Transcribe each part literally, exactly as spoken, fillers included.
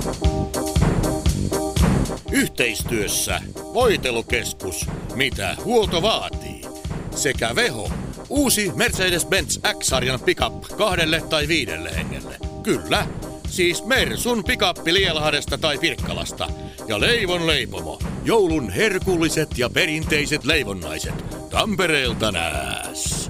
Yhteistyössä Voitelukeskus, mitä huolto vaatii. Sekä Veho, uusi Mercedes-Benz X-sarjan pickup kahdelle tai viidelle hengelle. Kyllä, siis Mersun pikappi Lielahdesta tai Pirkkalasta. Ja Leivon leipomo, joulun herkulliset ja perinteiset leivonnaiset. Tampereelta nääs.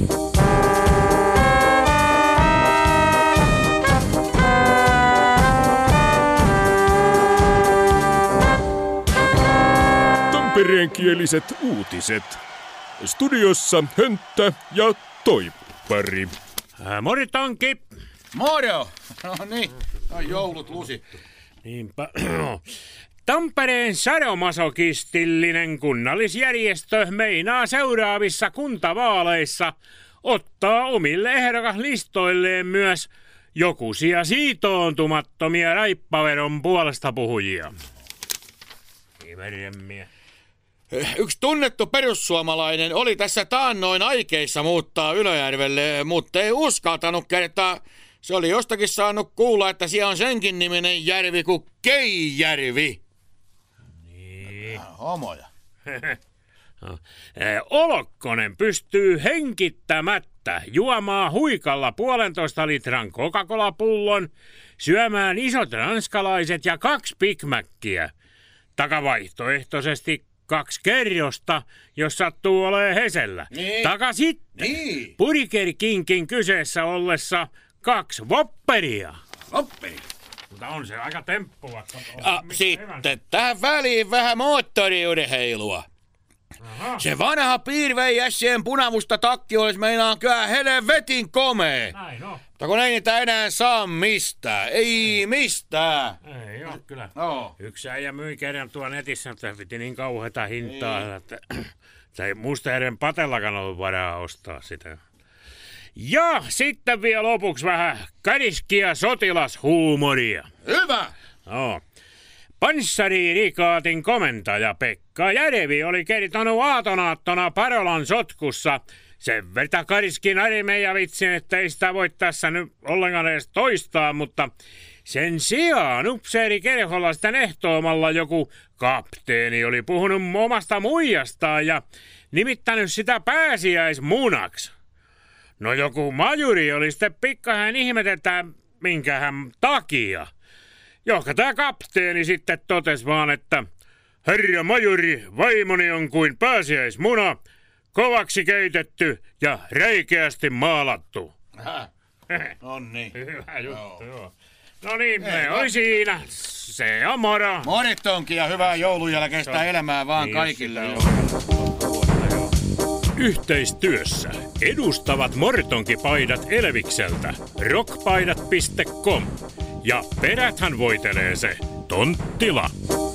Tampereenkieliset uutiset. Studiossa Hönttä ja Toippari. Moritonki. Moro! No niin, no joulut lusi. Niinpä. Tampereen sadomasokistillinen kunnallisjärjestö meinaa seuraavissa kuntavaaleissa ottaa omille ehdokaslistoilleen myös jokuisia sitoontumattomia raippaveron puolesta puhujia. Iveremmiä. Yksi tunnettu perussuomalainen oli tässä taannoin aikeissa muuttaa Ylöjärvelle, mutta ei uskaltanut kertaa. Se oli jostakin saanut kuulla, että siellä on senkin niminen järvi kuin Keijärvi. Niin. Homoja. Olokkonen pystyy henkittämättä juomaan huikalla puolentoista litran Coca-Cola-pullon, syömään isot ranskalaiset ja kaksi Big Mackiä. Takavaihtoehtoisesti kaksi kerrosta, jos sattuu olemaan Hesellä. Niin. Taka sitten Niin. Burger Kingin kyseessä ollessa kaksi Whopperia. Hoppeli. Mutta on se aika temppua. Ah, sitten tähän väliin vähän moottoriurheilua. Aha. Se vanha piirveijässien punamusta takki olisi meinaan kyllä helvetin komea. Näin on. Mutta kun ei niitä enää saa mistään. Ei mistään. Ei oo kyllä. No. Yksi äijä myi kerran tuo netissä, että piti niin kauheata hintaa, että se Mustajärven Patellakaan ollut varaa ostaa sitä. Ja sitten vielä lopuksi vähän kariskia sotilashuumoria. Hyvä! No. Panssarikaatin komentaja Pekka Järvi oli kertonut aatonaattona Parolan sotkussa sen verta kariskin armeijavitsin, että ei sitä voi tässä nyt ollenkaan edes toistaa, mutta sen sijaan upseeri Kerholla sitten ehtoomalla joku kapteeni oli puhunut omasta muijastaan ja nimittänyt sitä pääsiäismunaksi. No joku majuri oli sitten pikkahan ihmetettä minkähän takia. Johka tämä kapteeni sitten totesi vaan, että herra majuri, vaimoni on kuin pääsiäismuna, kovaksi keitetty ja räikeästi maalattu. No niin. Hyvä juttu, joo. No niin, me oli siinä. Se on moro. Moritonki ja hyvää joulun jälkeistä elämää vaan Niin, kaikille. Yhteistyössä edustavat Mortonki-paidat Elvikseltä, rockpaidat piste com ja peräthän voitelee se Tonttila.